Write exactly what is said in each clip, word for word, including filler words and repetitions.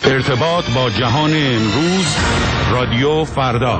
ارتباط با جهان امروز، رادیو فردا.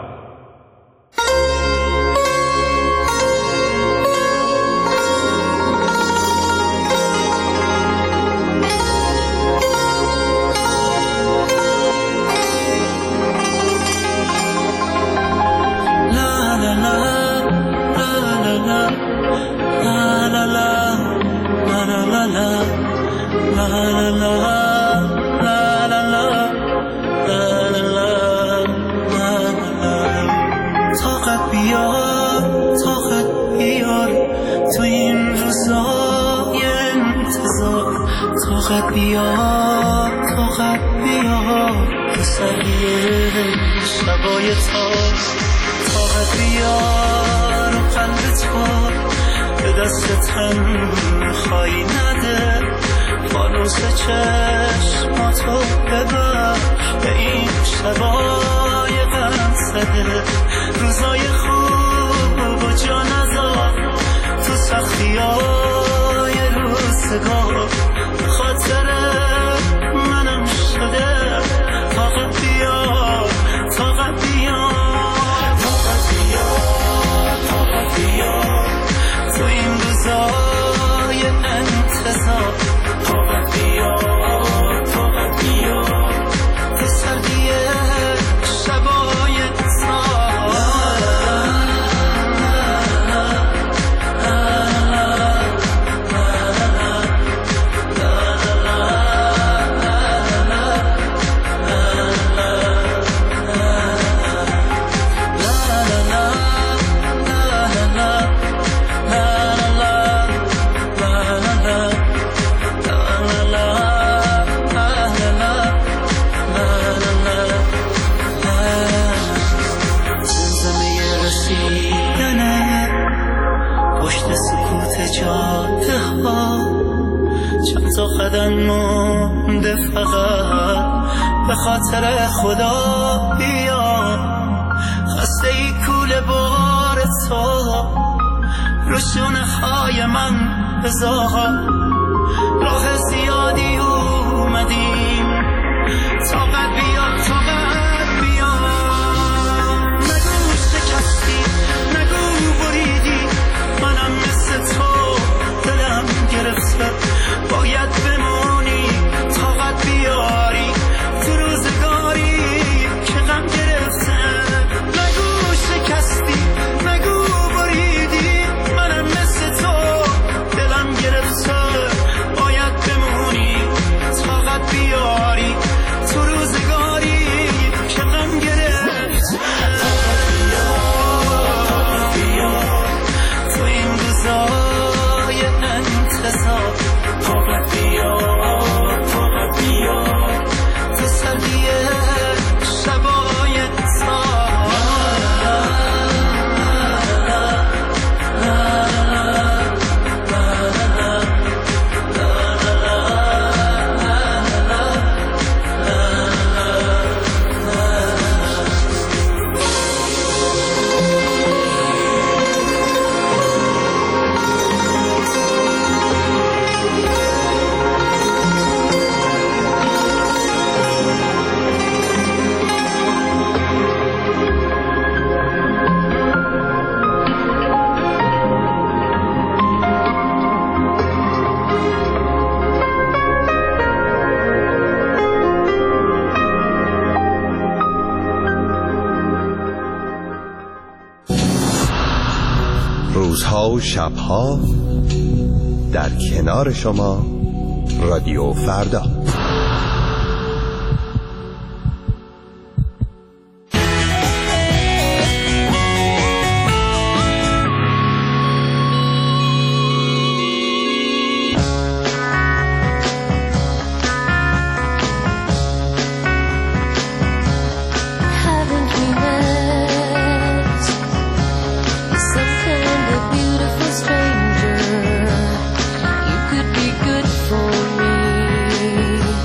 طاقت بیار طاقت بیار تسلیه شبای تار، طاقت بیار و قلب تو به دست تنهایی نده، فانوس چشماتو ببر به این شبای غم زده، روزای خوب و جا نذار تو سختیای روزگار، خاطر منم شده، طاقت بیار طاقت بیار طاقت بیار طاقت بیار تو این روزای انتظار، طاقت بیار طاقت بیار تو سردی شبای تار. قدم مونده فقط به خاطر خدا بیا، خسته ای کوله بار تو روشونه های من بذار، راه زیادی اومدیم، طاقت بیا طاقت بیا، نگو شکستی نگو بریدی، منم مثل تو دلم گرفته، باید بمونی طاقت بیاری تو روزگاری که غم گرفته، نگو شکستی نگو بریدی، منم مثل تو دلم گرفته، باید بمونی طاقت بیاری تو روزگاری که غم گرفته، طاقت بیار بیار تو این روزای انتظار، طاقت بیار طاقت بیار تو سردی شبای تار. روزها و شبها در کنار شما، رادیو فردا. Good for me.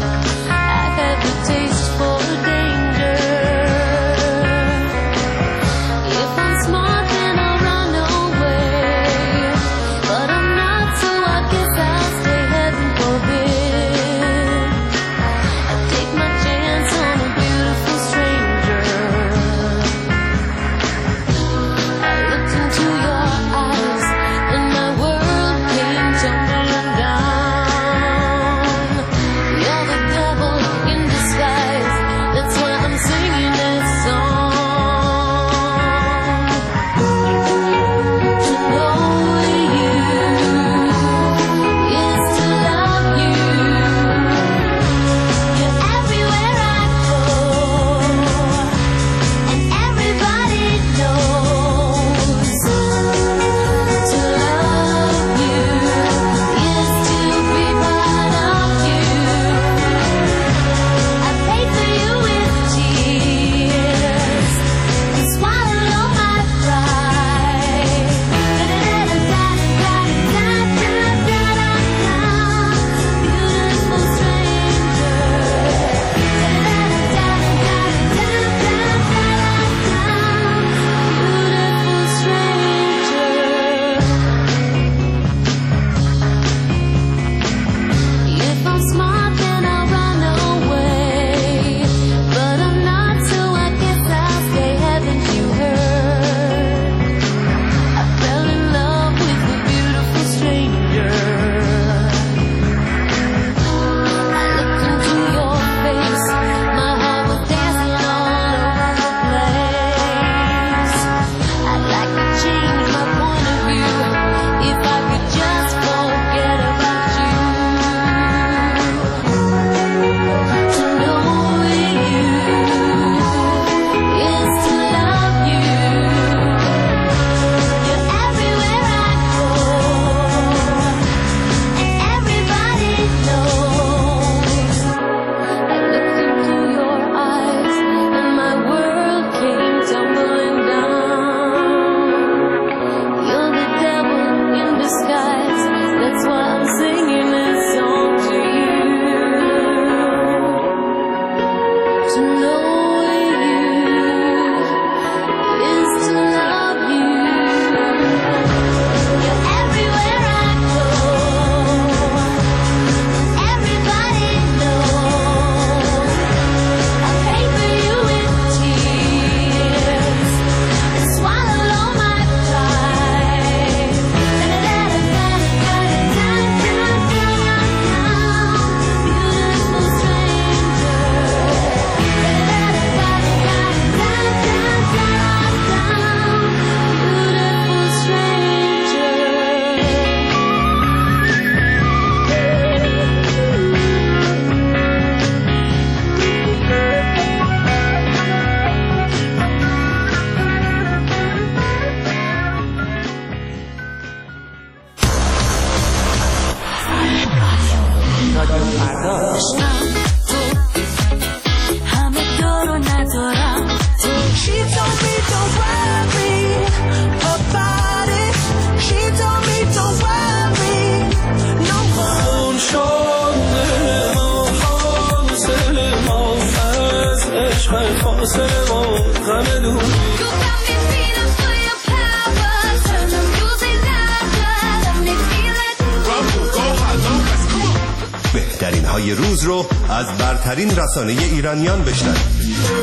فردا. همه دار و ندارم تو. She told me don't worry about it. She told me don't worry no more. اون شده ما حاصل ما از عشق فاصل ما غم دور. بهترین های روز رو از برترین رسانه ایرانیان بشنوید.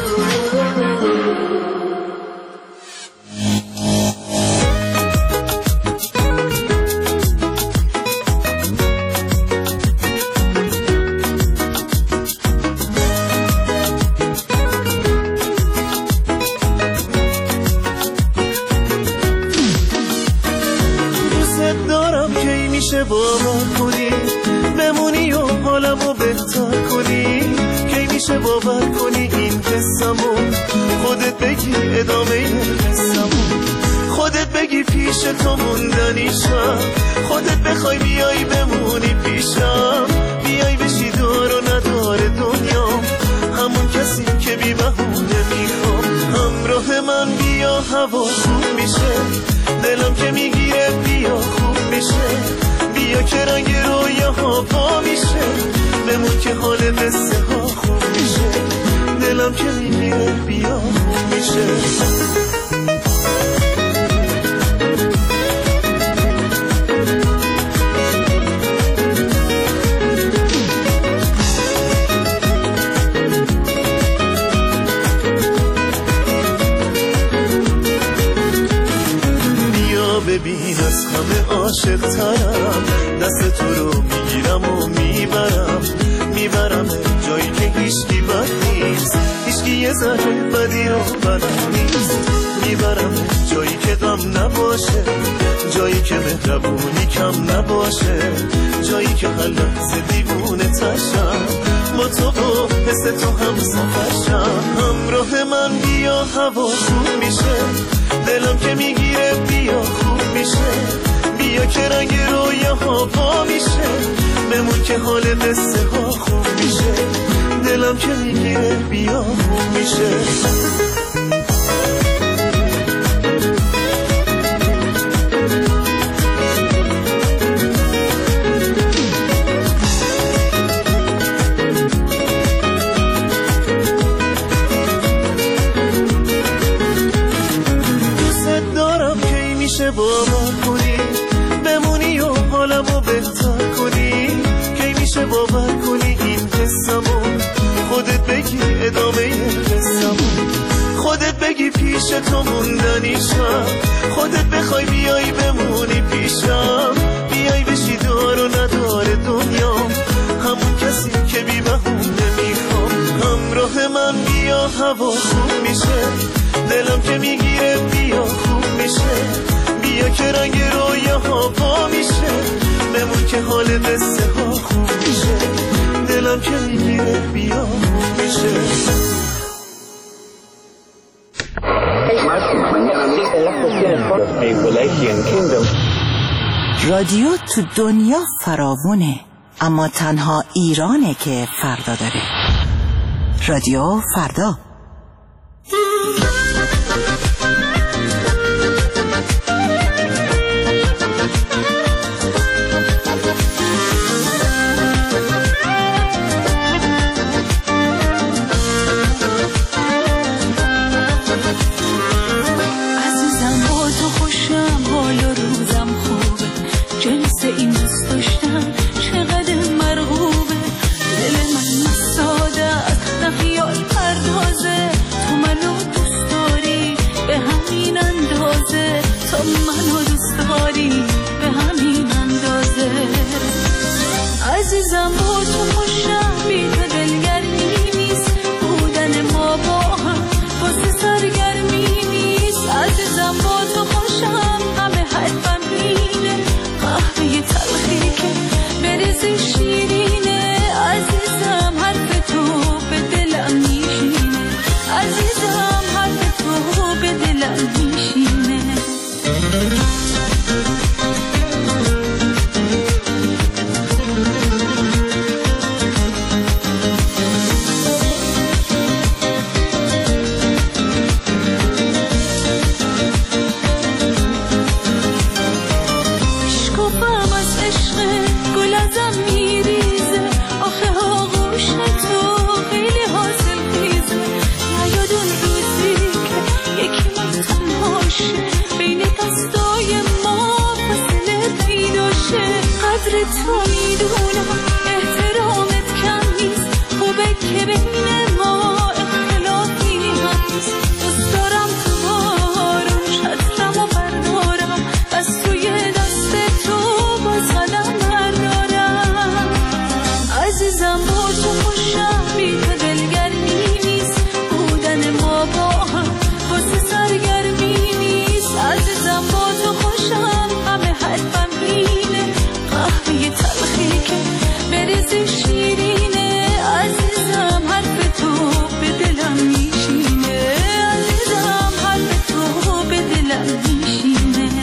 دوست دارم کی میشه باور کنی بمونی و حالمو بهتر کنی. کی میشه باور کنی این قصه‌مو خودت بگی ادامه قصه‌مو. خودت بگی پیش تو موندنیشم. خودت بخوای بیای بمونی پیشم. بیای بشی دار و ندار دنیام. همون کسی که بی بهونه میخوام. همراه من بیا هوا خوب میشه. دلم که میگیره بیا خوب میشه. بیا که رنگ رویاها پا میشه. بمون که حال قصه ها خوب میشه. دلم که میگیره بیا خوب میشه. ببین از همه عاشق ترم. دست تو رو میگیرم و میبرم. میبرم جایی که هیچکی بد نیست. هیچکی یه ذره بدی رو بلد نیست. میبرم جایی که غم نباشه. جایی که مهربونی کم نباشه. جایی که هر لحظه دیوونه تشم. با تو با حس تو هم سفرشم. همراه من بیا هوا خوب میشه. دلم که میگیره بیا خوب میشه. بیا که رنگ رویاها پا میشه. بمون که حال قصه ها خوب میشه. دلم که میگیره بیا خوب میشه. باور کنی بمونی و حالمو بهتر کنی. کی میشه باور کنی این قصه‌مو خودت بگی ادامه قصه‌مو. خودت بگی پیش تو موندنیشم. خودت بخوای بیای بمونی پیشم. بیای بشی دار و ندار دنیام. همون کسی که بی بهونه میخوام. همراه من بیا هوا خوب میشه. دلم که میگیره بیا خوب میشه. بیا که رنگ رویاها پا میشه. بمون که حال قصه ها خوب میشه. دلم که میگیره بیا خوب میشه. رادیو تو دنیا فراوونه، اما تنها ایرانه که فردا داره. رادیو فردا. که بین ما اختلافی هست. دوست دارم تو بارون شطرم و بردارم، بس روی دست تو باز قدم بردارم. عزیزم با تو خوشم، بی تو دلگرمی نیست، بودن ما با هم واسه سرگرمی نیست. عزیزم با تو خوشم، همه حرفم اینه، قهوه تلخی که بریزی شیرینه. عزیزم حرف تو به دلم میشینه، عزیزم حرف تو به دلم میشینه.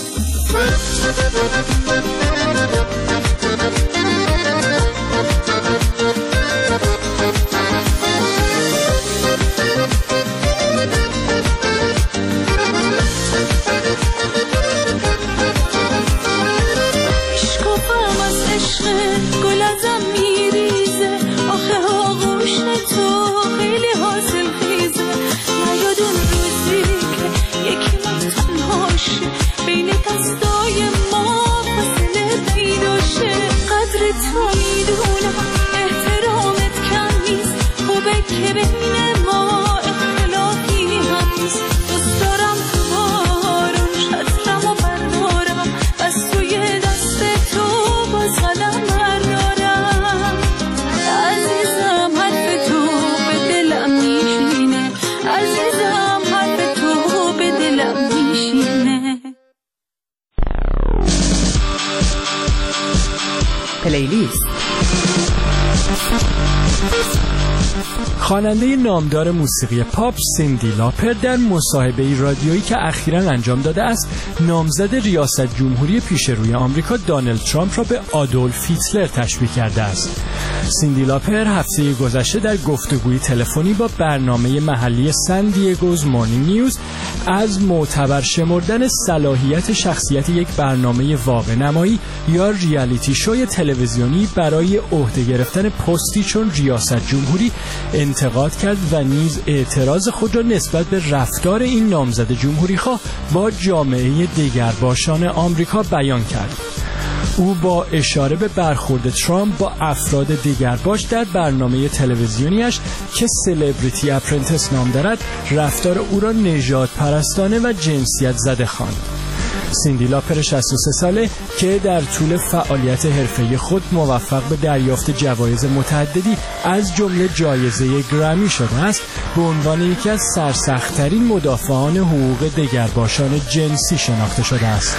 گل ازم میریزه، آخه آغوش تو خیلی حاصل خیزه. نیاد اون روزی که یکی من تنهاشه، بین دستای ما فاصله پیدا شه. قدر تو میدونم احترامت کم نیست، خوبه که بین ما اختلافی هست. دوست دارم تو بارون شطرم و بردارم، بس روی دست تو باز قدم بردارم. عزیزم حرف تو به دلم میشینه، عزیزم حرف تو به دلم میشینه. پلیلیست. خواننده نامدار موسیقی پاپ سیندی لاپر در مصاحبه رادیویی که اخیراً انجام داده است، نامزد ریاست جمهوری پیش روی آمریکا دونالد ترامپ را به آدولف هیتلر تشبیه کرده است. سیندی لاپر هفته گذشته در گفتگوی تلفنی با برنامه محلی سن دیگوز مورنینگ نیوز از معتبر شمردن صلاحیت شخصیت یک برنامه واقع نمایی یا ریالیتی شوی تلویزیونی برای عهده گرفتن پستی چون ریاست جمهوری انتقاد کرد و نیز اعتراض خود را نسبت به رفتار این نامزد جمهوری‌خواه با جامعه دگرباشان آمریکا بیان کرد. او با اشاره به برخورد ترامپ با افراد دگرباش در برنامه تلویزیونیش که سلبریتی اپرنتس نام دارد، رفتار او را نژاد پرستانه و جنسیت زده خواند. سیندی لاپر شصت و سه ساله که در طول فعالیت حرفه‌ای خود موفق به دریافت جوایز متعددی از جمله جایزه گرمی شده است، به عنوان یکی از سرسخت‌ترین مدافعان حقوق دگرباشان جنسی شناخته شده است.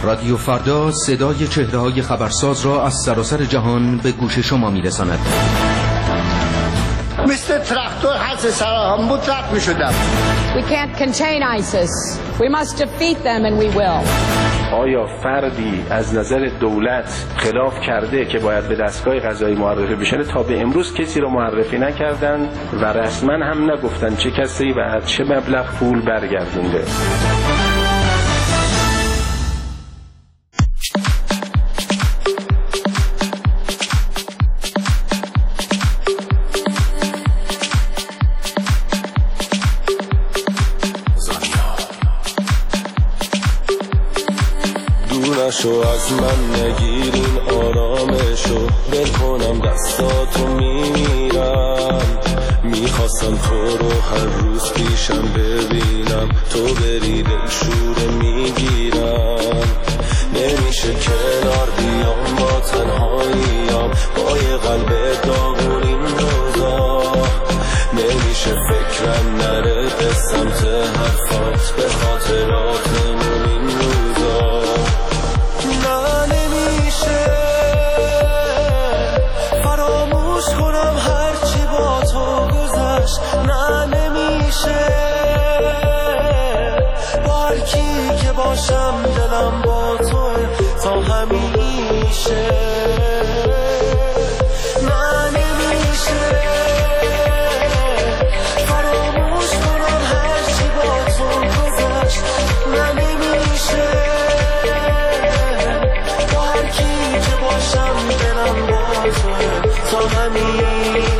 رادیو فردا صدای چهره‌های خبرساز را از سراسر جهان به گوش شما می‌رساند. مثل تراکتور حس سراهم بود رد می‌شدم. We can't contain ISIS. We must defeat them and we will. آیا فردی از نظر دولت خلاف کرده که باید به دستگاه قضایی معرفی بشه؟ تا به امروز کسی رو معرفی نکردن و رسما هم نگفتن چه کسی و از چه مبلغ پول برگردونده. شو از من نگیرین آرامشو بل کنم دستاتو میمیرم میخواستم تو رو هر روز پیشم ببینم تو بری دلشوره میگیرم نمیشه کنار بیام با تنهاییم با یه قلب داغون این روزا نمیشه فکرم نره به سمت حرفات به خاطراتمون این روزا فراموش کنم هرچی با تو گذشت نه نمیشه با هر کی که باشم دلم با تو تا همیشه نه نمیشه فراموش کنم هرچی با تو گذشت نه نمیشه با هر کی که باشم دلم با تو تا همیشه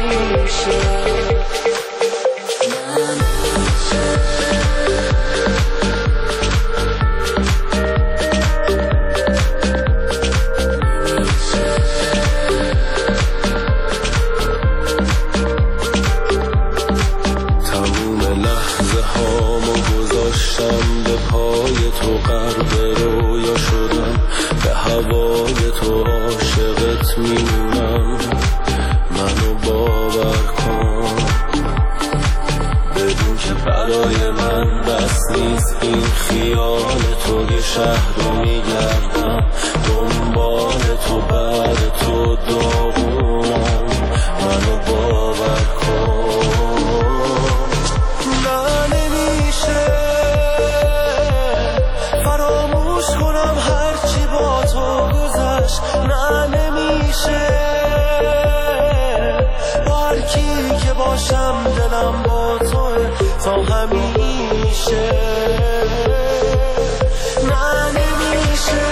تموم لحظه هامو گذاشتم به پای تو غرق رویا شدم به هوای تو عاشقت میمونم منو باور کن بدون که برای من بس نیست این خیال تو یه شهر رو میگردم دنبال تو بعد تو داغونم منو باور کن نه نمیشه فراموش کنم هرچی با تو گذشت نه نمیشه با هر کی که باشم دلم با تو تا همیشه نه نمیشه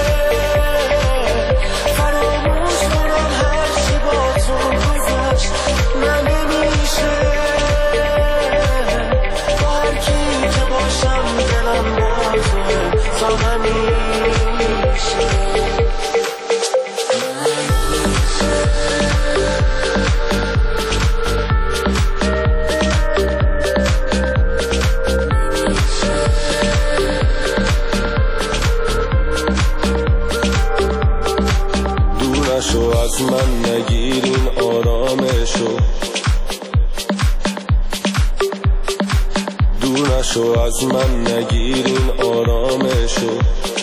فراموش کنم هرچی با تو گذشت نه نمیشه با هر کی که باشم دلم با تو تا همیشه دورشو از من نگیرین آرامشو دورشو از من نگیرین آرامشو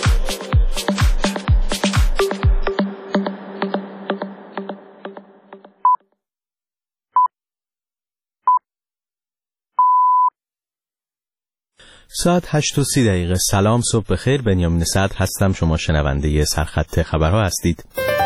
ساعت هشت و سی دقیقه. سلام، صبح بخیر. بنیامین صدر هستم. شما شنونده سرخط خبرها هستید.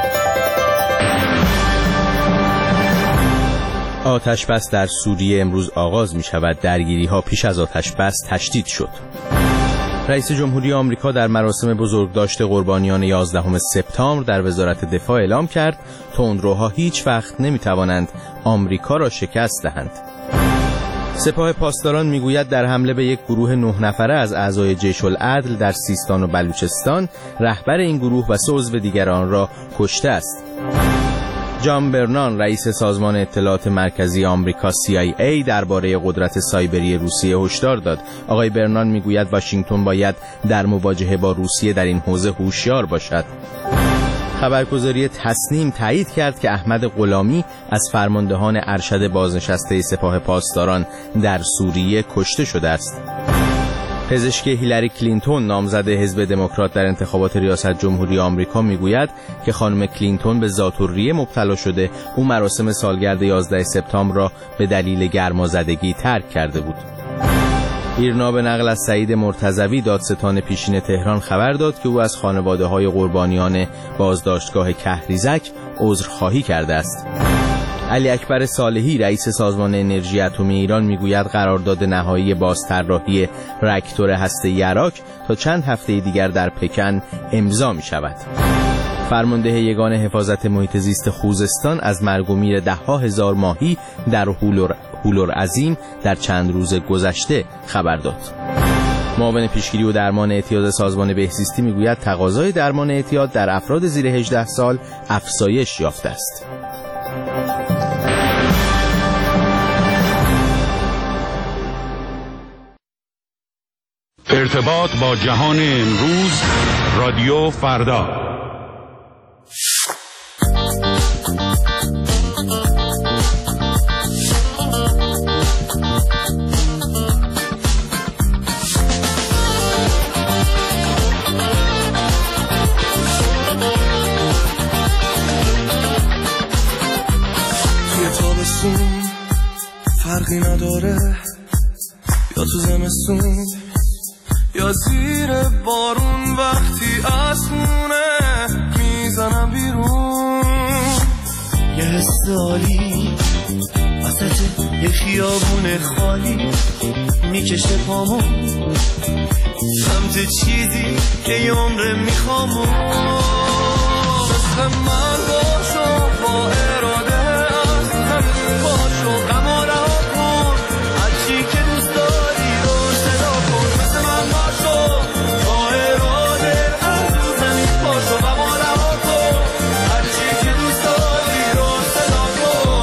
آتش بس در سوریه امروز آغاز می شود. درگیری ها پیش از آتش بس تشدید شد. رئیس جمهوری آمریکا در مراسم بزرگداشت قربانیان یازدهم سپتامبر در وزارت دفاع اعلام کرد تندروها هیچ وقت نمی توانند آمریکا را شکست دهند. سپاه پاسداران میگوید در حمله به یک گروه نه نفره از اعضای جیش العدل در سیستان و بلوچستان رهبر این گروه و سه عضو دیگر آن را کشته است. جان برنان رئیس سازمان اطلاعات مرکزی آمریکا سی آی ای درباره قدرت سایبری روسیه هشدار داد. آقای برنان میگوید واشنگتن باید در مواجهه با روسیه در این حوزه هوشیار باشد. خبرگزاری تصنیم تایید کرد که احمد غلامی از فرماندهان ارشد بازنشسته سپاه پاسداران در سوریه کشته شده است. پزشک هیلاری کلینتون نامزد حزب دموکرات در انتخابات ریاست جمهوری آمریکا میگوید که خانم کلینتون به ذات‌الریه مبتلا شده. او مراسم سالگرد یازده سپتامبر را به دلیل گرمازدگی ترک کرده بود. ایرنا به نقل از سعید مرتضوی دادستان پیشین تهران خبر داد که او از خانواده‌های قربانیان بازداشتگاه کهریزک عذرخواهی کرده است. علی اکبر صالحی رئیس سازمان انرژی اتمی ایران میگوید قرارداد نهایی بازطراحی راکتور هسته‌ای عراق تا چند هفته دیگر در پکن امضا می شود. فرمانده یگان حفاظت محیط زیست خوزستان از مرگ و میر ده ها هزار ماهی در هولور عظیم در چند روز گذشته خبر داد. معاون پیشگیری و درمان اعتیاد سازمان بهزیستی میگوید تقاضای درمان اعتیاد در افراد زیر هجده سال افزایش یافته است. ارتباط با جهان امروز، رادیو فردا. توی تابستون فرقی نداره، یا تو زمستون یا زیر بارون، وقتی از خونه میزنم بیرون یه حس عالی وسط یه خیابون خالی میکشه پامون سمت چیزی که یه عمره میخوامون. مثل من باشو با اراده از همین باشو غم و رها کن، هرچی که دوست داری رو صدا کن. مثل من باشو با اراده از زمین باشو غم و رها کن، هرچی که دوست داری رو صدا کن.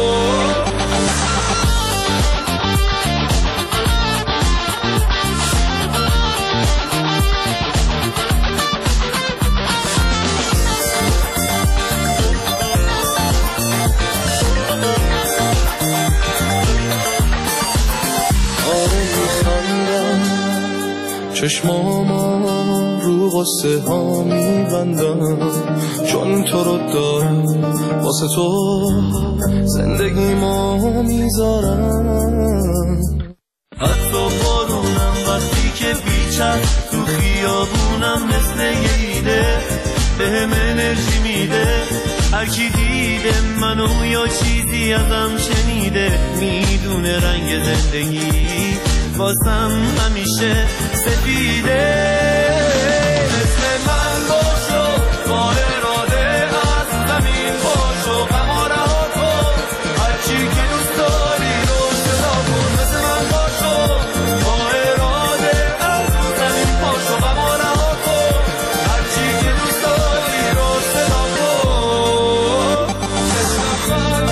چشمامو رو غصه ها میبندم، چون تو رو دارم واسه تو زندگیمو میذارم. حتی بارونم وقتی که بیچم تو خیابونم مثل یه ایده بهم انرژی میده. هر کی دیده منو یا چیزی ازم شنیده میدونه رنگ زندگی واسم همیشه سفیده. مثل من باشو با اراده از زمین باشو غم و رها کن، هرچی که دوست داری رو صدا کن. مثل من باشو با اراده از زمین باشو غم و رها کن، هرچی که دوست داری رو صدا کن. مثل من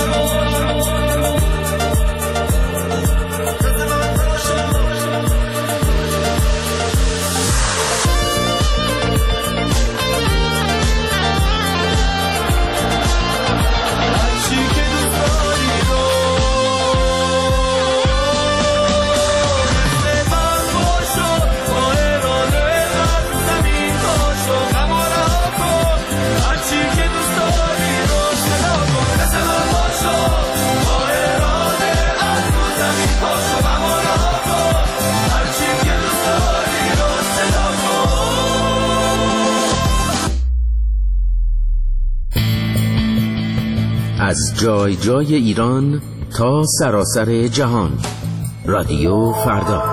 از جای جای ایران تا سراسر جهان، رادیو فردا.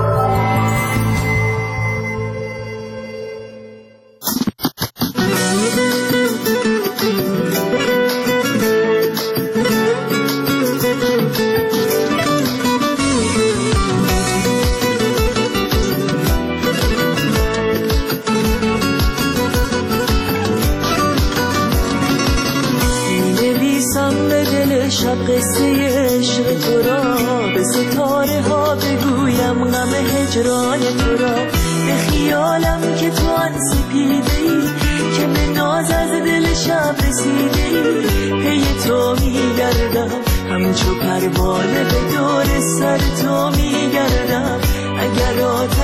شب قصه عشق تو را به ستاره ها بگویم، غم هجران تو را به خیالم که تو آن سپیده ای که به ناز از دل شب رسیده ای. پی تو میگردم همچو پروانه به دور سر تو میگردم، اگر آتش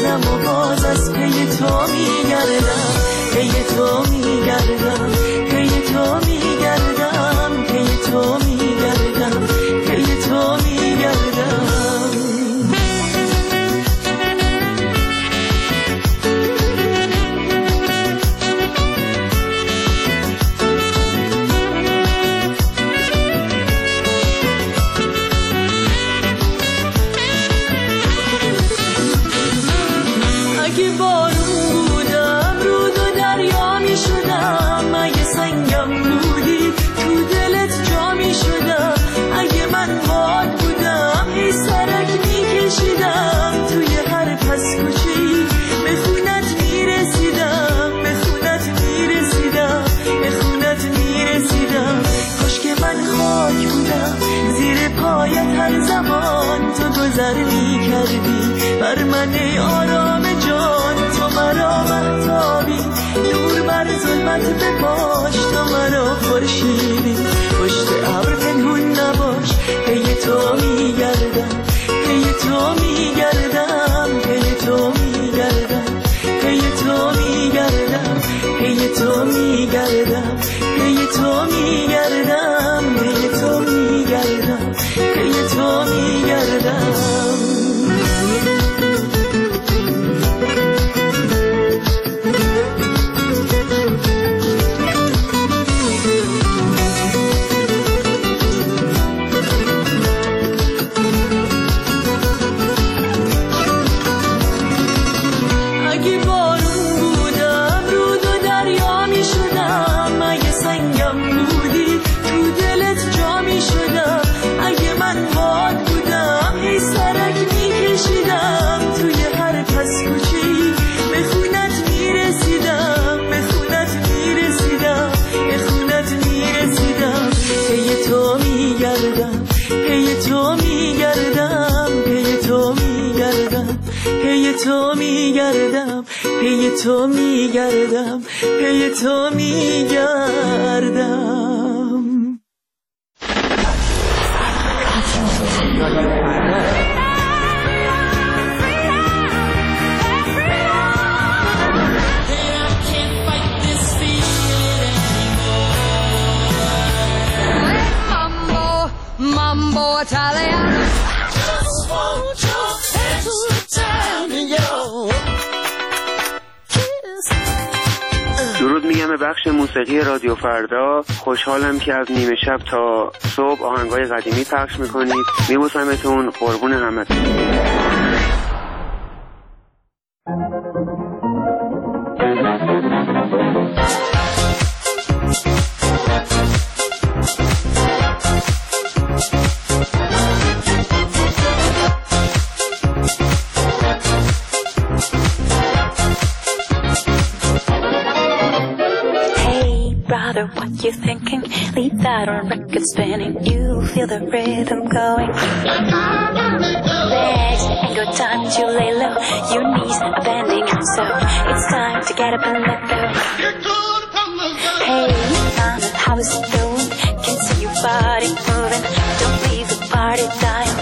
کردم و باز از پی تو میگردم، پی تو میگردم، پی تو میگردم، پی تو میگردم، پی تو میگردم. اگه بارون بودم رود و دریا می شدم، اگه سنگم بودی تو دلت جا می شدم، اگه من باد بودم هی سرک می کشیدم، توی هر پس کوچه‌ای به خونت می رسیدم، به خونت می رسیدم، به خونت می رسیدم. کاش که من خاک بودم زیر پایت هر زمان تو گذر می کردی بر من ای آرام جان، تو مرا مهتابی نور بر ظلمت بپاش، تو مرا خورشیدی پشت ابر پنهون نباش. پی تو میگردم، پی تو میگردم، پی تو میگردم، پی تو میگردم، پی تو میگردم، پی تو میگردم، پی تو میگردم، پی تو میگردم. تو میگردم، پی تو میگردم، پی تو میگردم. Mambo, mambo Italian. Just want your درود میگم به بخش موسیقی رادیو فردا. خوشحالم که از نیمه شب تا صبح آهنگای قدیمی پخش میکنید. میبوسمتون، قربون همتون. What you thinking? Leave that on record spinning. You feel the rhythm going. Legs ain't got time to lay low. Your knees are bending, so it's time to get up and let go. Hey, mama, how is it going? Can see your body moving. Don't leave the party dying.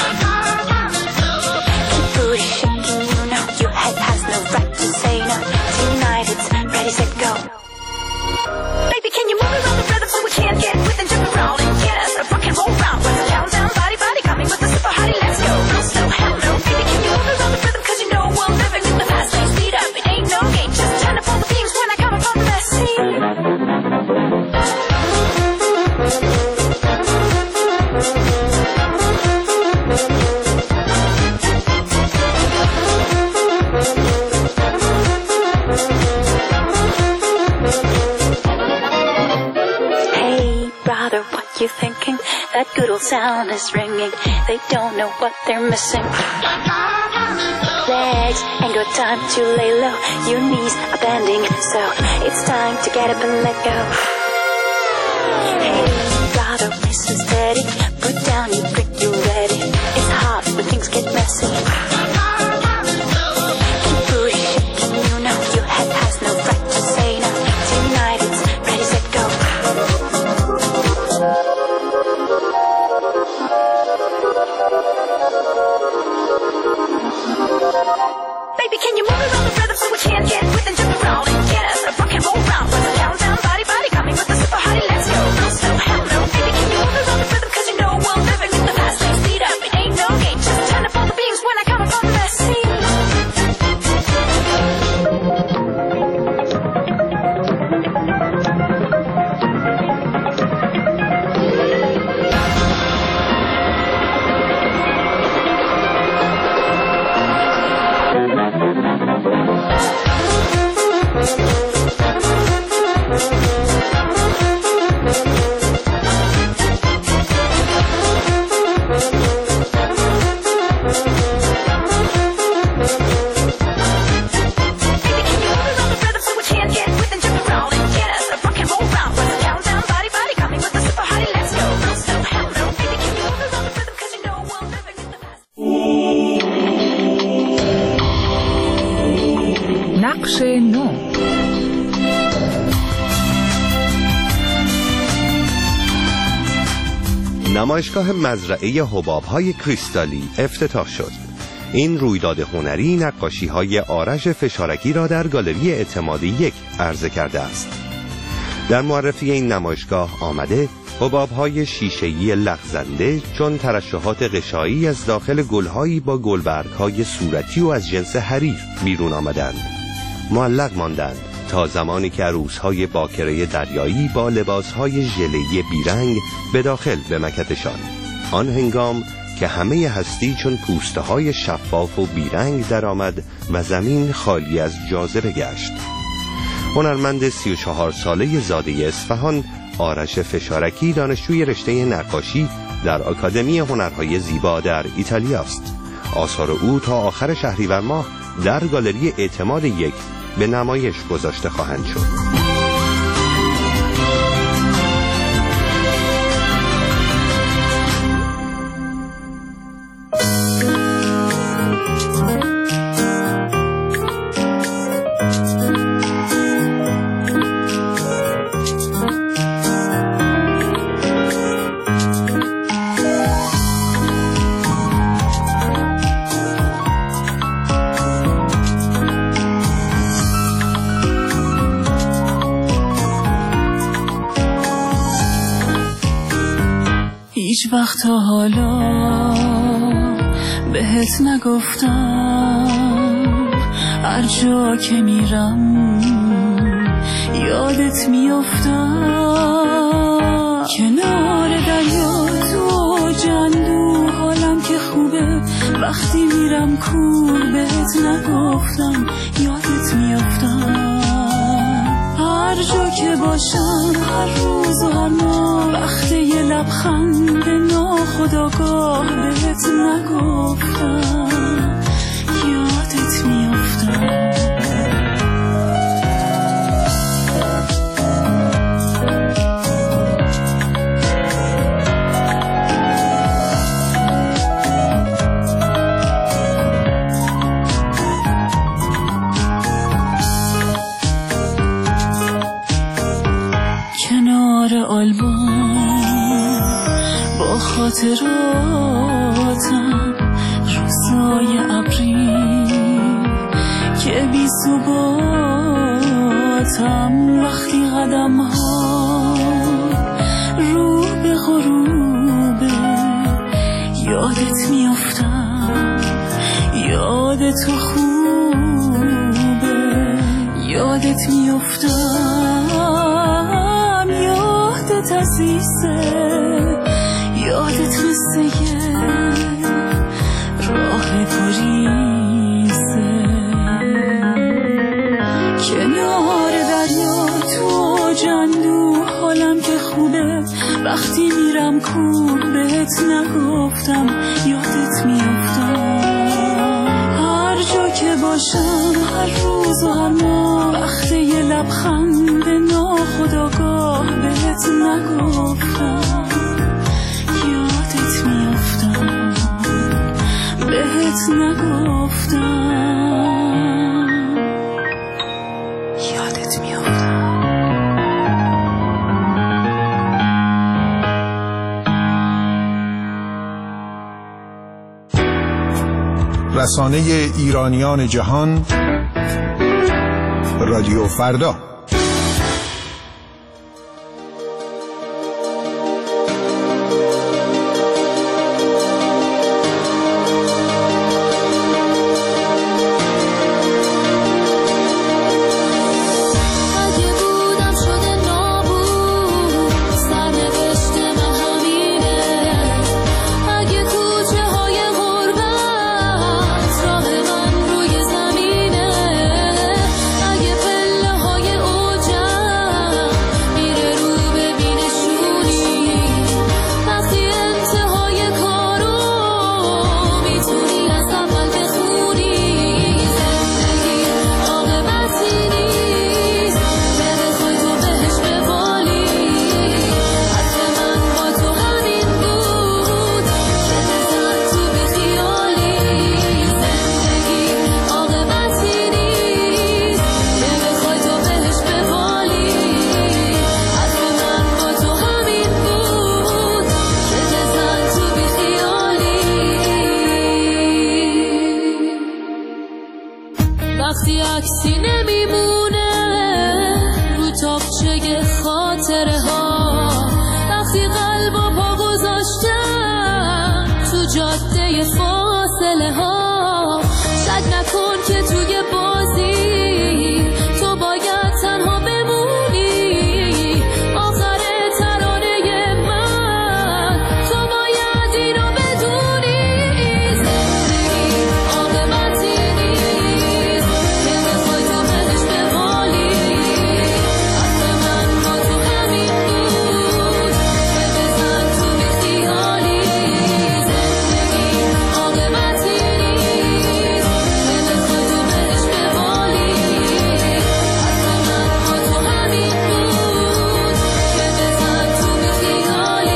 Keep booty shaking, you know your head has no right to say no. Tonight it's ready, set, go. Baby, can you move around the rhythm so we can't get with and jump around and get us a rock and roll round? What's the countdown? Body, body, coming with the super hottie, let's go. Real slow, hell no. Baby, can you move around the rhythm? Cause you know I'm living in the fast lane. Speed up, it ain't no game. Just turn up all the beams when I come up on the best scene. You thinking that good old sound is ringing? They don't know what they're missing. Legs ain't got time to lay low. Your knees are bending, so it's time to get up and let go. Hey, brother, listen steady. Put down your brick, you ready. It's hot when things get messy. Keep booty shaking, you know your head has no right to say no. Tonight it's ready, set, go. Baby, can بخش نو. نمایشگاه مزرعه حباب‌های کریستالی افتتاح شد. این رویداد هنری نقاشی‌های آرش فشارکی را در گالری اعتماد یک عرضه کرده است. در معرفی این نمایشگاه آمده حباب‌های شیشه‌ای لغزنده چون ترشحات غشایی از داخل گل‌هایی با گلبرگ‌های صورتی و از جنس حریر بیرون آمدند. معلق ماندند تا زمانی که عروس‌های باکره دریایی با لباس‌های ژله‌ای بیرنگ به داخل بمکدشان. آن هنگام که همه هستی چون پوسته‌های شفاف و بیرنگ درآمد و زمین خالی از جاذبه گشت. هنرمند سی و چهار ساله زاده اصفهان آرش فشارکی دانشجوی رشته نقاشی در آکادمی هنرهای زیبا در ایتالیا است. آثار او تا آخر شهریور ماه در گالری اعتماد یک به نمایش گذاشته خواهند شد. هیچ وقت تا حالا بهت نگفتم، هر جا که میرم یادت میافتم. کنار دریا تو جندو حالم که خوبه، وقتی میرم کور بهت نگفتم یادت میافتم. هر جا که باشم هر روز و هر ماه، وقتی یه لبخند ناخودآگاه بهت نگفتم یادت میافتم. با خاطراتم روزای ابری که بی ثباتم، وقتی قدم ها رو به غروبه یادت میافتم. یاد تو خوبه یادت میافتم. یادت عزیزه یادت مثل یه راه گریزه. کنار دریا تو جندو حالم که خوبه، وقتی میرم کور بهت نگفتم یادت میافتم. هر جا که باشم هر روز و هر ماه، وقتی یه لبخند ناخودآگاه بهت نگفتم یادت میافتم. بهت نگفتم یادت میافتم. رسانه ایرانیان جهان، رادیو فردا. اگه پله های عکسی نمیمونه رو تاقچه خاطره ها وقتی قلب و پا گذاشتم تو جاده فاصله ها شک نکن که توی بازی تو باید تنها بمونی آخر ترانه من تو باید اینو بدونی زندگی عاقبتی نیست که بخوای تو بهش بمالی حرف من با تو همین بود که بزن تو بیخیالی زندگی عاقبتی نیست که بخوای تو بهش بمالی حرف من با تو همین بود که بزن تو بیخیالی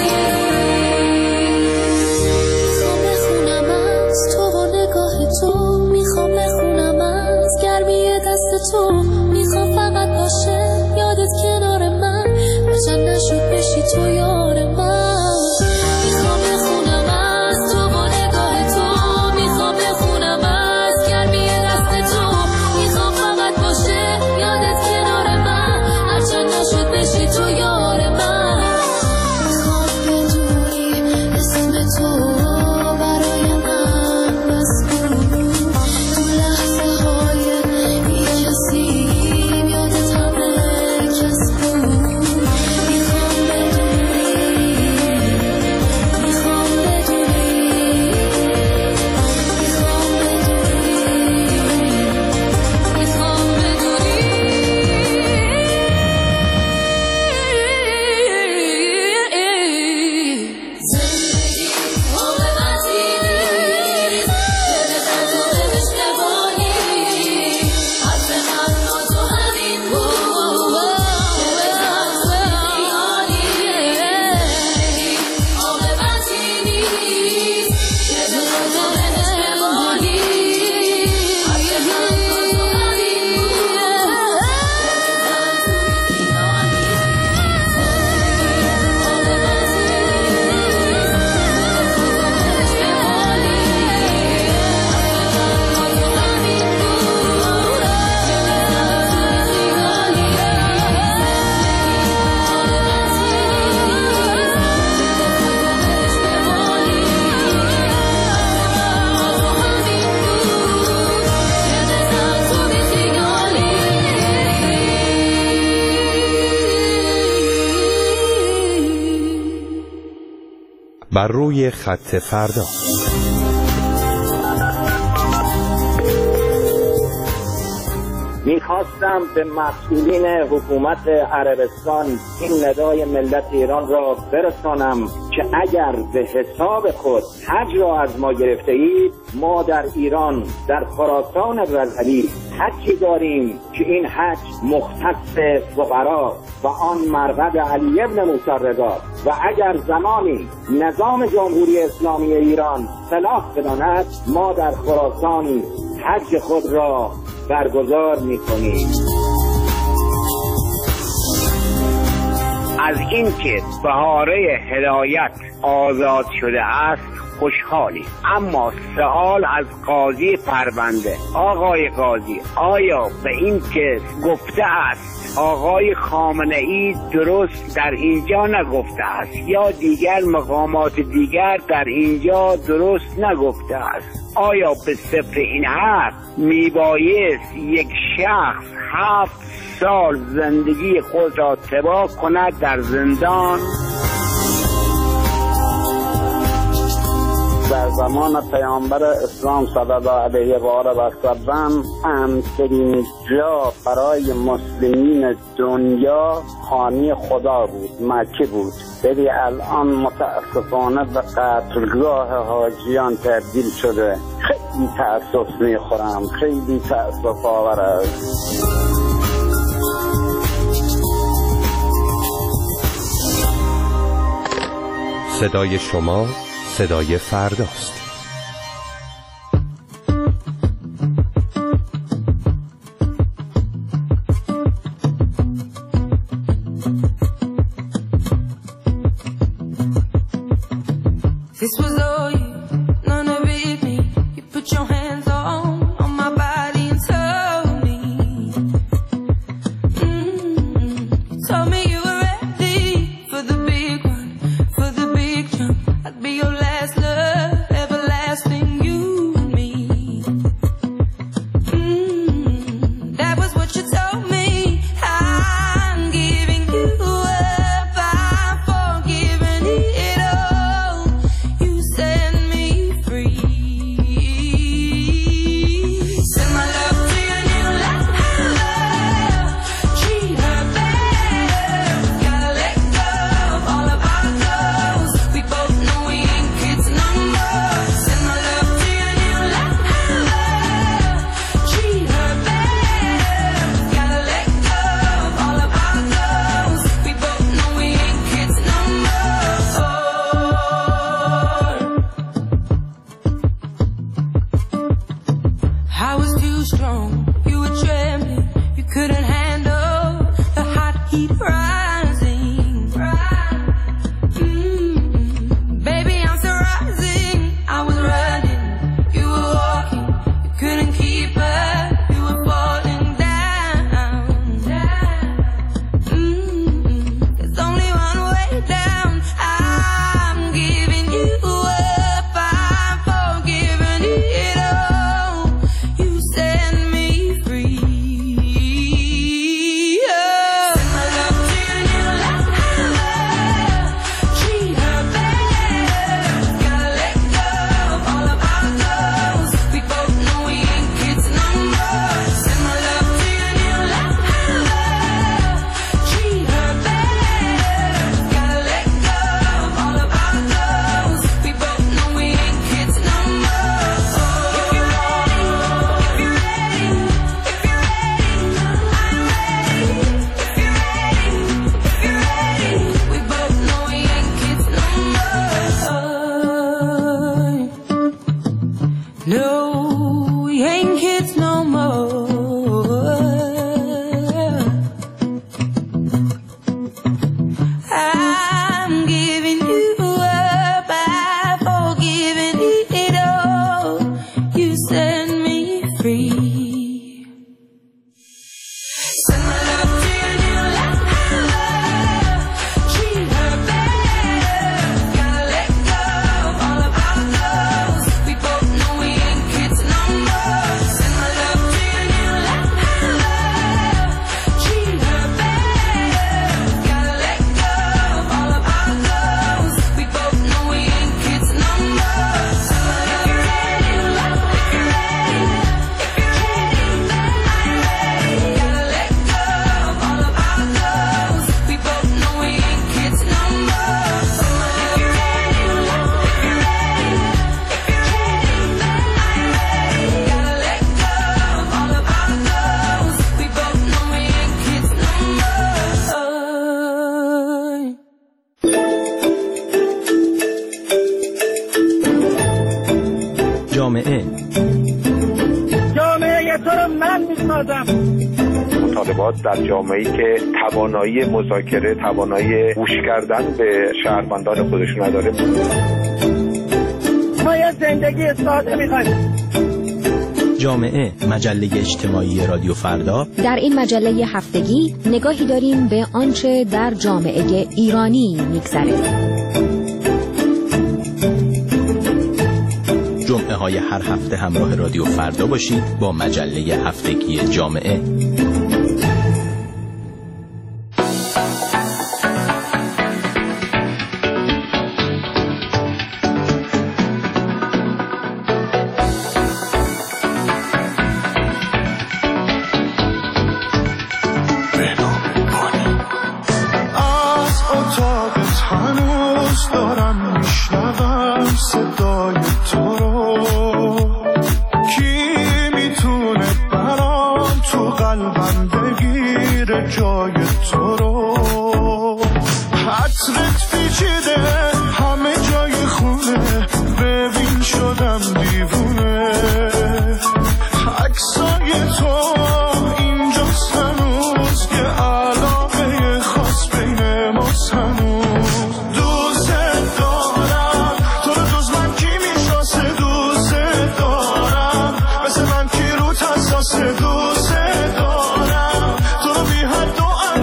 میخوام بخونم از تو و نگاه تو میخوام بخونم از گرمی دست تو میخوام فقط باشه یادت کنار من بچن نشد بشی تو یار من میخوام بخونم از تو و نگاه تو میخوام بخونم از گرمی دست تو میخوام فقط باشه یادت کنار من هرچند نشد بشی تو یار من میخوام بدونی اسم تو برای من بس بود تو لحظه های بی کسی یادت همه کس بود میخوام بدونی میخوام بدونی میخوام بدونی میخوام بدونی زندگی عاقبتی نیست که بخوای تو بهش بمالی حرف من با تو همین بود که بزن تو بیخیالی زندگی عاقبتی نیست که بخوای تو بهش بمالی حرف من با تو همین بود که بزن بر روی خط فردا. میخواستم به مسئولین حکومت عربستان این ندای ملت ایران را برسانم که اگر به حساب خود حج را از ما گرفته اید، ما در ایران در خراسان رضوی حجی داریم که این حج مختص فقرا و آن مرقد علی ابن موسی رضا و اگر زمانی نظام جمهوری اسلامی ایران صلاح بداند ما در خراسان حج خود را برگزار می‌کنیم. از اینکه بهاره هدایت آزاد شده است خوشحالی، اما سوال از قاضی پرونده: آقای قاضی، آیا به این که گفته است آقای خامنه ای درست در اینجا نگفته است یا دیگر مقامات دیگر در اینجا درست نگفته است؟ آیا به صفر این حرف میبایست یک شخص هفت سال زندگی خود را تباه کند در زندان؟ در زمان پیامبر اسلام صلی الله علیه و آله و سلم امن‌ترین جا برای مسلمین دنیا خانه خدا بود، مکه بود. ولی الان متاسفانه به قتلگاه حاجیان تبدیل شده. خیلی تأسف میخورم، خیلی تأسف آور است. صدای شما صدای فرداست. This was all you, none of it me. You put your hands on, on my body and soul. were strong, you were trembling, you couldn't handle the hot heat rising. Mm-hmm. Baby, I'm still rising. I was running, you were walking, you couldn't keep up, you were falling down. Mm-hmm. There's only one way down. I'm giving you up, I'm forgiving it all. You set me free. Oh. Send my love to your new lover. Treat her better. Gotta let go of all of our goals. We both know we ain't kids no more. Send my love to your new lover. Treat her better. Gotta let go of all of our goals. We both know we ain't kids no more. If you're ready, if you're ready, if you're ready, I'm ready. If you're ready, if you're ready, we both know we ain't kids no more. No, we ain't kids no more. I'm giving you up, I've forgiven it all. You set me free. Send my love to your new lover. Treat her better. Gotta let go of all of our goals. We both know we ain't kids no more. Send my love to your new lover. Treat her better. Gotta let go of all of our goals. We both know we ain't kids no more. If you're ready, if you're ready, if you're ready, I'm ready. Gotta let go of all of our goals. We both know we ain't kids no more. If you're ready, if you're ready, if you're ready, I'm ready. Gotta let go of all of our goals. We both know we ain't kids no more. جامعه جامعه تو رو من میسازم. مطالبات در جامعه‌ای که توانایی مذاکره، توانایی گوش کردن به شهروندان خودش نداره. ما یه زندگی ساده میخوایم. جامعه مجله اجتماعی رادیو فردا. در این مجله هفتگی نگاهی داریم به آنچه در جامعه ایرانی میگذره. جمعه های هر هفته همراه رادیو فردا باشید با مجله هفتگی جامعه. از اتاقت هنوز دارم میشنوم صدای تو رو. کی میتونه برام تو قلبم بگیره جای تو رو. حسرت پیچیده همه جای خونه، ببین شدم دیوونه. عکسای تو اینجاست هنوز، که علاقه خاص بین ماست هنوز. دوست دارم تو رو، دوست من کی میشناسه. دوست دارم مثل من کی رو حساسه. دوست دارم تو رو بی حد و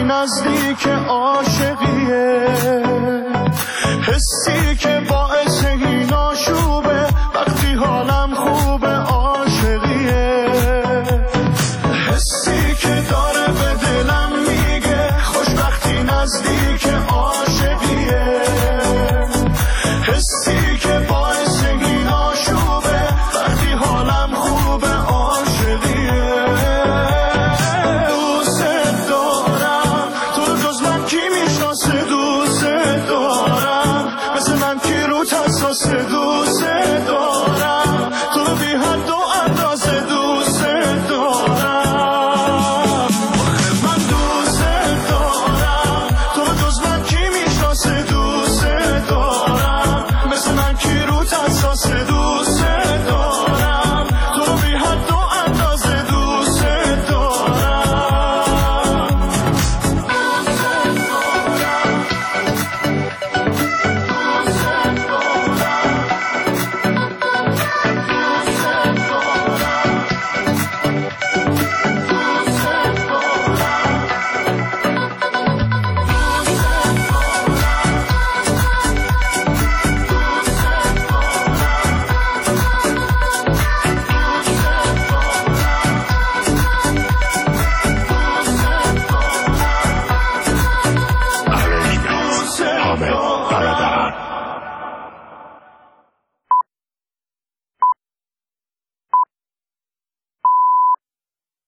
خیلی نزدیک عاشقیه، حسی که باعث